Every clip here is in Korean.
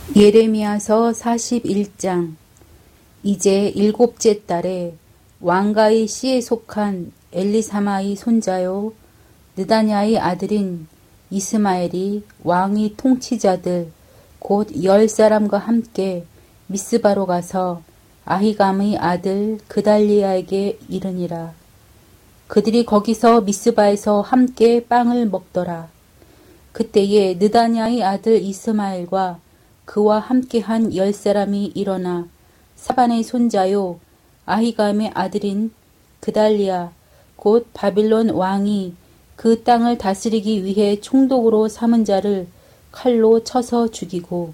예레미야서 41장. 이제 7째 달에 왕가의 씨에 속한 엘리사마의 손자요 느다냐의 아들인 이스마엘이 왕의 통치자들 곧 10사람과 함께 미스바로 가서 아히감의 아들 그달리야에게 이르니라. 그들이 거기서 미스바에서 함께 빵을 먹더라. 그때에 느다냐의 아들 이스마엘과 그와 함께한 10사람이 일어나 사반의 손자요 아히감의 아들인 그달리야 곧 바빌론 왕이 그 땅을 다스리기 위해 총독으로 삼은 자를 칼로 쳐서 죽이고,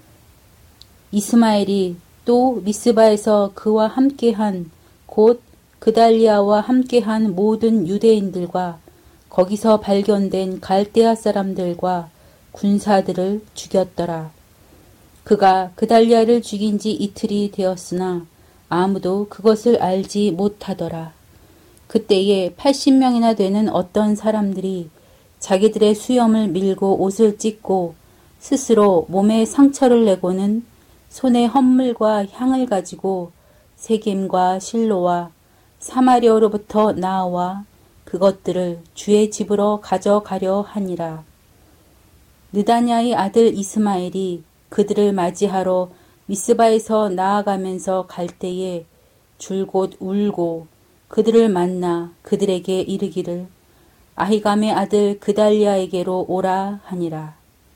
이스마엘이 또 미스바에서 그와 함께한 곧 그달리야와 함께한 모든 유대인들과 거기서 발견된 갈대아 사람들과 군사들을 죽였더라. 그가 그달리야를 죽인 지 이틀이 되었으나 아무도 그것을 알지 못하더라. 그때에 80명이나 되는 어떤 사람들이 자기들의 수염을 밀고 옷을 찢고 스스로 몸에 상처를 내고는 손에 헌물과 향을 가지고 세겜과 실로와 사마리아로부터 나와 그것들을 주의 집으로 가져가려 하니라. 느다냐의 아들 이스마엘이 그들을 맞이하러 미스바에서 나아가면서 갈 때에 줄곧 울고 그들을 만나 그들에게 이르기를 아히감의 아들 그달리야에게로 오라 하니라.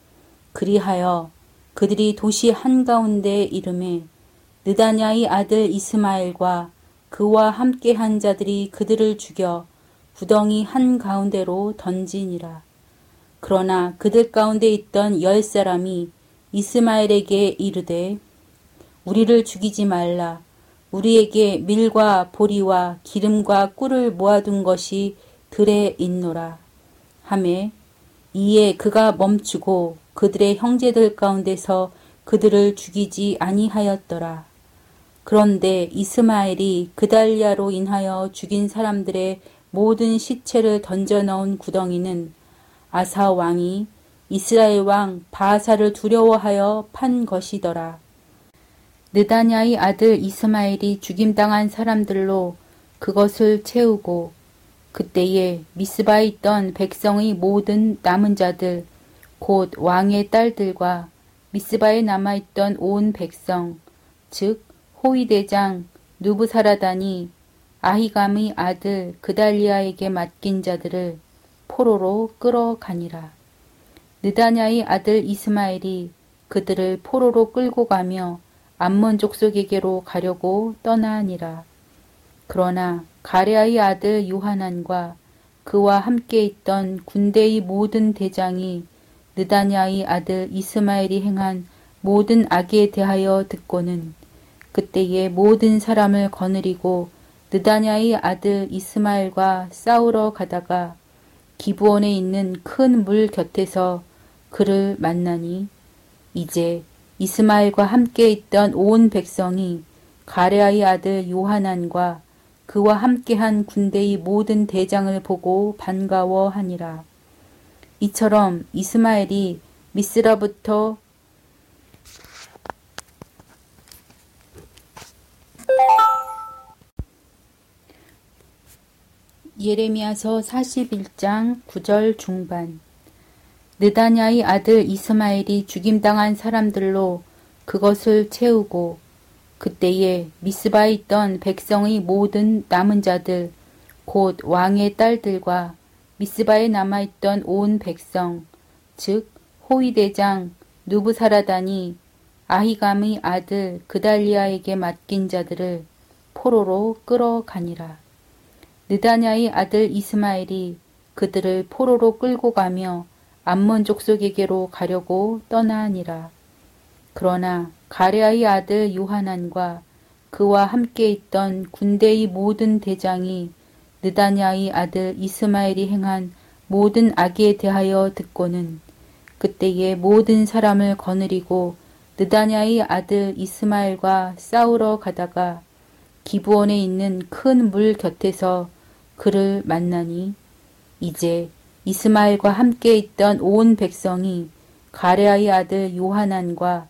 그리하여 그들이 도시 한가운데 이름에 느다냐의 아들 이스마엘과 그와 함께한 자들이 그들을 죽여 구덩이 한가운데로 던지니라. 그러나 그들 가운데 있던 10사람이 이스마엘에게 이르되 우리를 죽이지 말라. 우리에게 밀과 보리와 기름과 꿀을 모아둔 것이 들에 있노라 하매 이에 그가 멈추고 그들의 형제들 가운데서 그들을 죽이지 아니하였더라. 그런데 이스마엘이 그달리야로 인하여 죽인 사람들의 모든 시체를 던져 넣은 구덩이는 아사 왕이 이스라엘 왕 바하사를 두려워하여 판 것이더라. 느다냐의 아들 이스마엘이 죽임당한 사람들로 그것을 채우고 그때에 미스바에 있던 백성의 모든 남은 자들 곧 왕의 딸들과 미스바에 남아있던 온 백성 즉 호위대장 누부사라단이 아히감의 아들 그달리야에게 맡긴 자들을 포로로 끌어가니라. 느다냐의 아들 이스마엘이 그들을 포로로 끌고 가며 암몬 족속에게로 가려고 떠나니라. 그러나 가레아의 아들 요하난과 그와 함께 있던 군대의 모든 대장이 느다냐의 아들 이스마엘이 행한 모든 악에 대하여 듣고는 그때에 모든 사람을 거느리고 느다냐의 아들 이스마엘과 싸우러 가다가 기브온에 있는 큰 물 곁에서 그를 만나니 이제 이스마엘과 함께 있던 온 백성이 가레아의 아들 요하난과 그와 함께한 군대의 모든 대장을 보고 반가워하니라. 이처럼 이스마엘이 미스라부터 예레미야서 41장 9절 중반. 느다냐의 아들 이스마엘이 죽임당한 사람들로 그것을 채우고 그때에 미스바에 있던 백성의 모든 남은 자들 곧 왕의 딸들과 미스바에 남아있던 온 백성 즉 호위대장 누부사라단이 아히감의 아들 그달리야에게 맡긴 자들을 포로로 끌어가니라. 느다냐의 아들 이스마엘이 그들을 포로로 끌고 가며 암몬 족속에게로 가려고 떠나니라. 그러나 가레아의 아들 요하난과 그와 함께 있던 군대의 모든 대장이 느다냐의 아들 이스마엘이 행한 모든 악에 대하여 듣고는 그때에 모든 사람을 거느리고 느다냐의 아들 이스마엘과 싸우러 가다가 기브온에 있는 큰 물 곁에서 그를 만나니 이제 이스마엘과 함께 있던 온 백성이 가레아의 아들 요하난과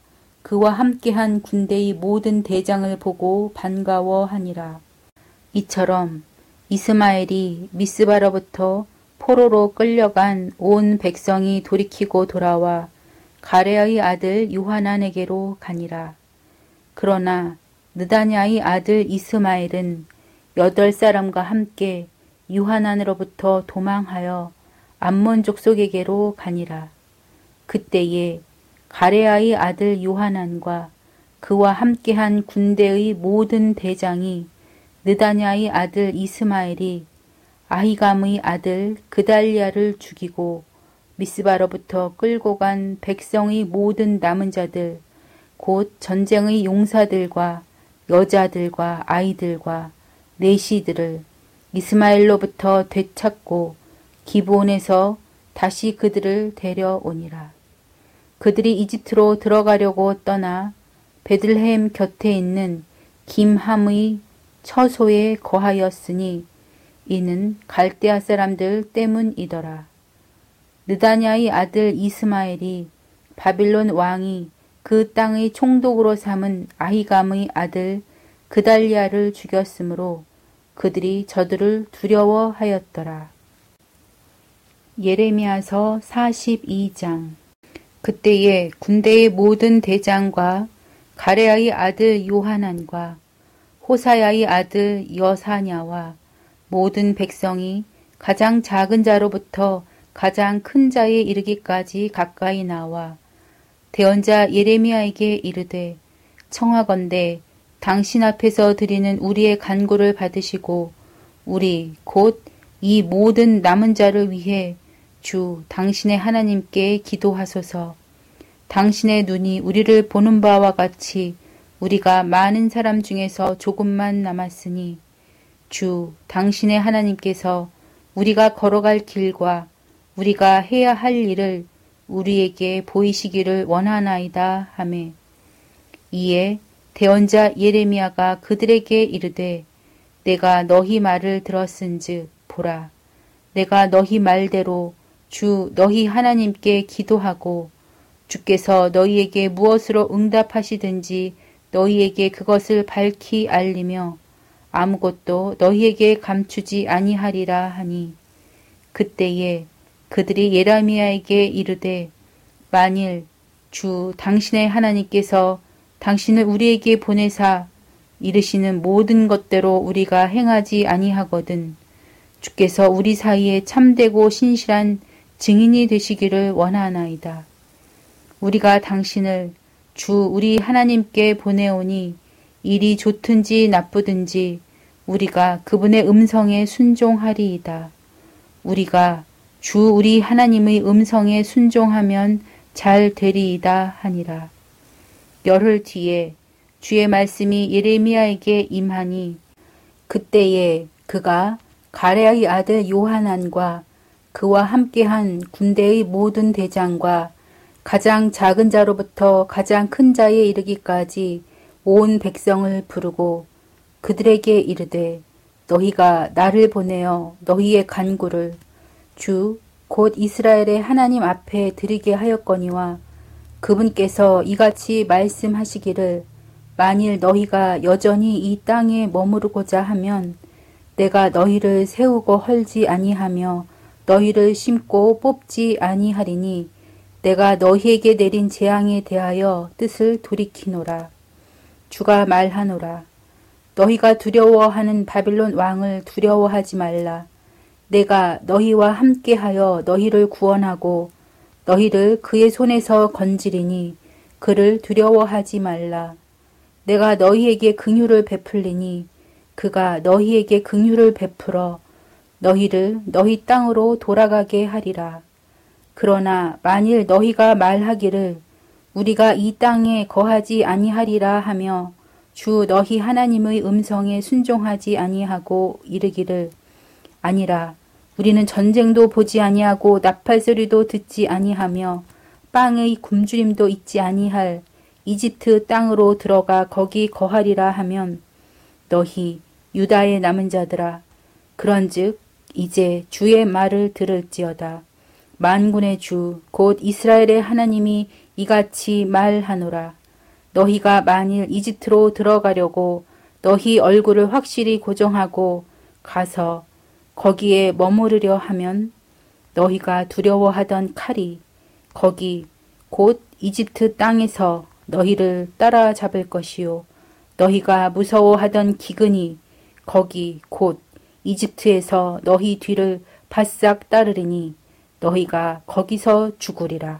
그와 함께한 군대의 모든 대장을 보고 반가워하니라. 이처럼 이스마엘이 미스바로부터 포로로 끌려간 온 백성이 돌이키고 돌아와 가레아의 아들 요하난에게로 가니라. 그러나 느다냐의 아들 이스마엘은 8사람과 함께 요하난으로부터 도망하여 암몬 족속에게로 가니라. 그때에 가레아의 아들 요하난과 그와 함께한 군대의 모든 대장이 느다냐의 아들 이스마엘이 아히감의 아들 그달리아를 죽이고 미스바로부터 끌고 간 백성의 모든 남은 자들 곧 전쟁의 용사들과 여자들과 아이들과 내시들을 이스마엘로부터 되찾고 기브온에서 다시 그들을 데려오니라. 그들이 이집트로 들어가려고 떠나 베들레헴 곁에 있는 김함의 처소에 거하였으니 이는 갈대아 사람들 때문이더라. 느다냐의 아들 이스마엘이 바빌론 왕이 그 땅의 총독으로 삼은 아히감의 아들 그달리아를 죽였으므로 그들이 저들을 두려워하였더라. 예레미야서 42장. 그때에 군대의 모든 대장과 가레아의 아들 요하난과 호사야의 아들 여사냐와 모든 백성이 가장 작은 자로부터 가장 큰 자에 이르기까지 가까이 나와 대언자 예레미야에게 이르되 청하건대 당신 앞에서 드리는 우리의 간구를 받으시고 우리 곧 이 모든 남은 자를 위해 주 당신의 하나님께 기도하소서. 당신의 눈이 우리를 보는 바와 같이 우리가 많은 사람 중에서 조금만 남았으니 주 당신의 하나님께서 우리가 걸어갈 길과 우리가 해야 할 일을 우리에게 보이시기를 원하나이다 하매 이에 대언자 예레미야가 그들에게 이르되 내가 너희 말을 들었은즉 보라 내가 너희 말대로 주 너희 하나님께 기도하고 주께서 너희에게 무엇으로 응답하시든지 너희에게 그것을 밝히 알리며 아무것도 너희에게 감추지 아니하리라 하니 그때에 그들이 예레미야에게 이르되 만일 주 당신의 하나님께서 당신을 우리에게 보내사 이르시는 모든 것대로 우리가 행하지 아니하거든 주께서 우리 사이에 참되고 신실한 증인이 되시기를 원하나이다. 우리가 당신을 주 우리 하나님께 보내오니 일이 좋든지 나쁘든지 우리가 그분의 음성에 순종하리이다. 우리가 주 우리 하나님의 음성에 순종하면 잘 되리이다 하니라. 열흘 뒤에 주의 말씀이 예레미야에게 임하니 그때에 그가 가레아의 아들 요하난과 그와 함께한 군대의 모든 대장과 가장 작은 자로부터 가장 큰 자에 이르기까지 온 백성을 부르고 그들에게 이르되 너희가 나를 보내어 너희의 간구를 주 곧 이스라엘의 하나님 앞에 드리게 하였거니와 그분께서 이같이 말씀하시기를 만일 너희가 여전히 이 땅에 머무르고자 하면 내가 너희를 세우고 헐지 아니하며 너희를 심고 뽑지 아니하리니 내가 너희에게 내린 재앙에 대하여 뜻을 돌이키노라. 주가 말하노라. 너희가 두려워하는 바빌론 왕을 두려워하지 말라. 내가 너희와 함께하여 너희를 구원하고 너희를 그의 손에서 건지리니 그를 두려워하지 말라. 내가 너희에게 긍휼을 베풀리니 그가 너희에게 긍휼을 베풀어 너희를 너희 땅으로 돌아가게 하리라. 그러나 만일 너희가 말하기를 우리가 이 땅에 거하지 아니하리라 하며 주 너희 하나님의 음성에 순종하지 아니하고 이르기를 아니라 우리는 전쟁도 보지 아니하고 나팔소리도 듣지 아니하며 빵의 굶주림도 있지 아니할 이집트 땅으로 들어가 거기 거하리라 하면 너희 유다의 남은 자들아 그런즉 이제 주의 말을 들을지어다. 만군의 주 곧 이스라엘의 하나님이 이같이 말하노라. 너희가 만일 이집트로 들어가려고 너희 얼굴을 확실히 고정하고 가서 거기에 머무르려 하면 너희가 두려워하던 칼이 거기 곧 이집트 땅에서 너희를 따라잡을 것이요 너희가 무서워하던 기근이 거기 곧 이집트에서 너희 뒤를 바싹 따르리니 너희가 거기서 죽으리라.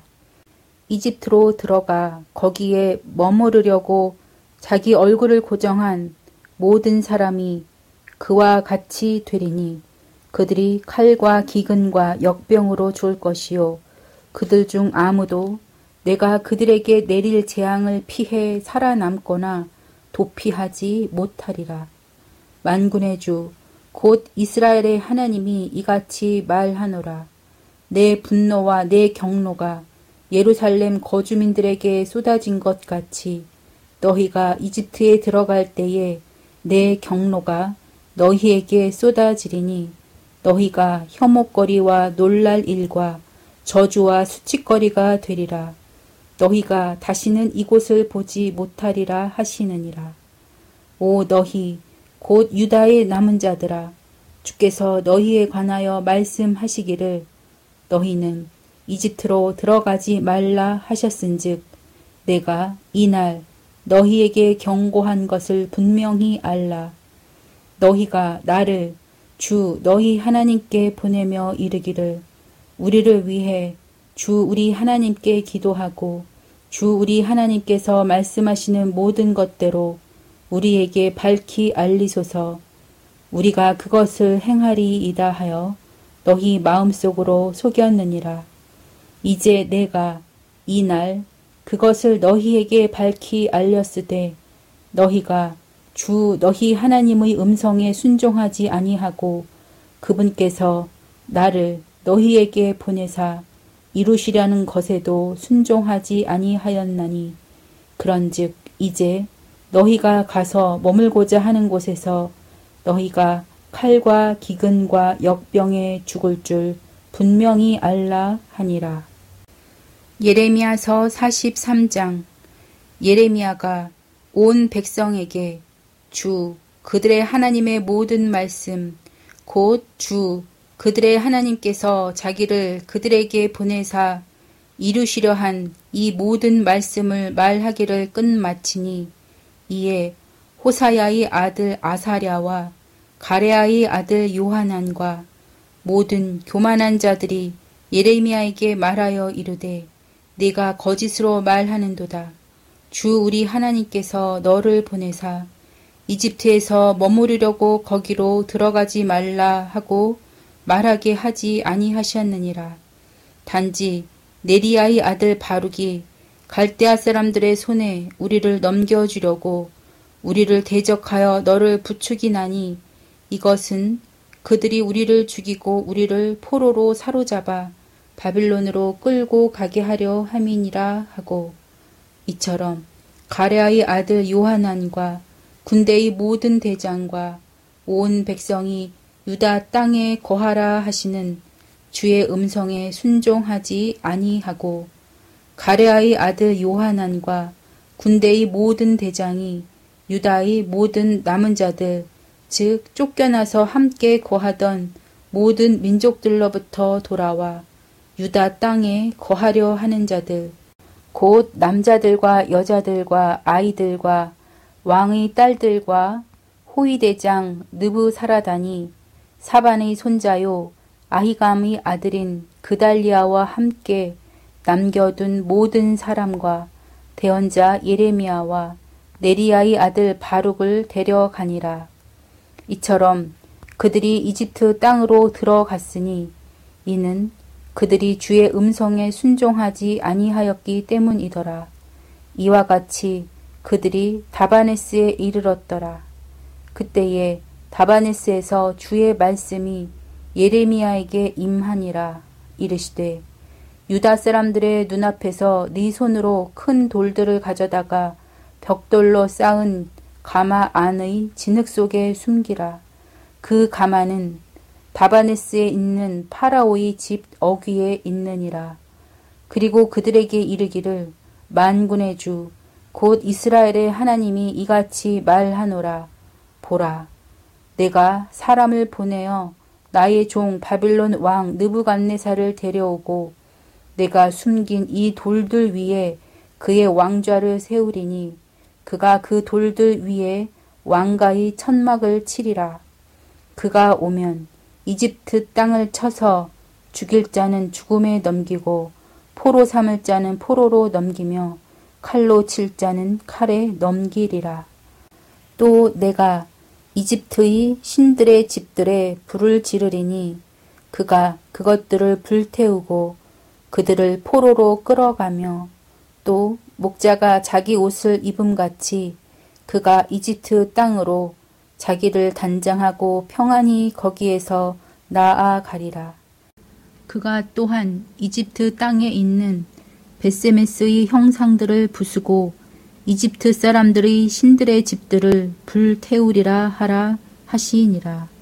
이집트로 들어가 거기에 머무르려고 자기 얼굴을 고정한 모든 사람이 그와 같이 되리니 그들이 칼과 기근과 역병으로 죽을 것이요 그들 중 아무도 내가 그들에게 내릴 재앙을 피해 살아남거나 도피하지 못하리라. 만군의 주 곧 이스라엘의 하나님이 이같이 말하노라. 내 분노와 내 경노가 예루살렘 거주민들에게 쏟아진 것 같이 너희가 이집트에 들어갈 때에 내 경노가 너희에게 쏟아지리니 너희가 혐오거리와 놀랄 일과 저주와 수치거리가 되리라. 너희가 다시는 이곳을 보지 못하리라 하시느니라. 오 너희 곧 유다의 남은 자들아 주께서 너희에 관하여 말씀하시기를 너희는 이집트로 들어가지 말라 하셨은즉 내가 이날 너희에게 경고한 것을 분명히 알라. 너희가 나를 주 너희 하나님께 보내며 이르기를 우리를 위해 주 우리 하나님께 기도하고 주 우리 하나님께서 말씀하시는 모든 것대로 우리에게 밝히 알리소서. 우리가 그것을 행하리이다 하여 너희 마음속으로 속였느니라. 이제 내가 이날 그것을 너희에게 밝히 알렸으되 너희가 주 너희 하나님의 음성에 순종하지 아니하고 그분께서 나를 너희에게 보내사 이루시려는 것에도 순종하지 아니하였나니 그런즉 이제 너희가 가서 머물고자 하는 곳에서 너희가 칼과 기근과 역병에 죽을 줄 분명히 알라 하니라. 예레미야서 43장. 예레미야가 온 백성에게 주 그들의 하나님의 모든 말씀 곧 주 그들의 하나님께서 자기를 그들에게 보내사 이루시려 한 이 모든 말씀을 말하기를 끝마치니 이에 호사야의 아들 아사랴와 가레아의 아들 요하난과 모든 교만한 자들이 예레미야에게 말하여 이르되 네가 거짓으로 말하는도다. 주 우리 하나님께서 너를 보내사 이집트에서 머무르려고 거기로 들어가지 말라 하고 말하게 하지 아니하셨느니라. 단지 네리야의 아들 바룩이 갈대아 사람들의 손에 우리를 넘겨주려고 우리를 대적하여 너를 부추기나니 이것은 그들이 우리를 죽이고 우리를 포로로 사로잡아 바빌론으로 끌고 가게 하려 함이니라 하고 이처럼 가레아의 아들 요하난과 군대의 모든 대장과 온 백성이 유다 땅에 거하라 하시는 주의 음성에 순종하지 아니하고 가레아의 아들 요하난과 군대의 모든 대장이 유다의 모든 남은 자들 즉 쫓겨나서 함께 거하던 모든 민족들로부터 돌아와 유다 땅에 거하려 하는 자들 곧 남자들과 여자들과 아이들과 왕의 딸들과 호위대장 느부사라단이 사반의 손자요 아히감의 아들인 그달리아와 함께 남겨둔 모든 사람과 대언자 예레미야와 네리야의 아들 바룩을 데려가니라. 이처럼 그들이 이집트 땅으로 들어갔으니 이는 그들이 주의 음성에 순종하지 아니하였기 때문이더라. 이와 같이 그들이 다바네스에 이르렀더라. 그때에 다바네스에서 주의 말씀이 예레미야에게 임하니라. 이르시되 유다 사람들의 눈앞에서 네 손으로 큰 돌들을 가져다가 벽돌로 쌓은 가마 안의 진흙 속에 숨기라. 그 가마는 다바네스에 있는 파라오의 집 어귀에 있느니라. 그리고 그들에게 이르기를 만군의 주 곧 이스라엘의 하나님이 이같이 말하노라. 보라, 내가 사람을 보내어 나의 종 바빌론 왕 느부갓네살을 데려오고 내가 숨긴 이 돌들 위에 그의 왕좌를 세우리니 그가 그 돌들 위에 왕가의 천막을 치리라. 그가 오면 이집트 땅을 쳐서 죽일 자는 죽음에 넘기고 포로 삼을 자는 포로로 넘기며 칼로 칠 자는 칼에 넘기리라. 또 내가 이집트의 신들의 집들에 불을 지르리니 그가 그것들을 불태우고 그들을 포로로 끌어가며 또 목자가 자기 옷을 입음같이 그가 이집트 땅으로 자기를 단장하고 평안히 거기에서 나아가리라. 그가 또한 이집트 땅에 있는 베세메스의 형상들을 부수고 이집트 사람들의 신들의 집들을 불태우리라 하라 하시니라.